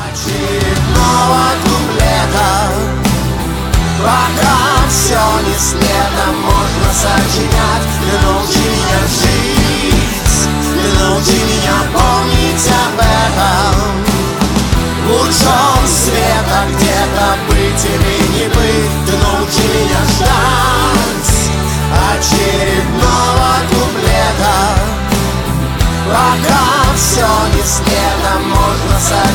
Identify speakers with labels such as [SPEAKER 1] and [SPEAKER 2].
[SPEAKER 1] очередного куплета. Пока все не следом, можно сочинять. Ты научи меня жить, ты научи меня помнить об этом. Лучом света где-то быть или не быть. Ты научи меня ждать очередного куплета. Пока все не следом, можно сочинять.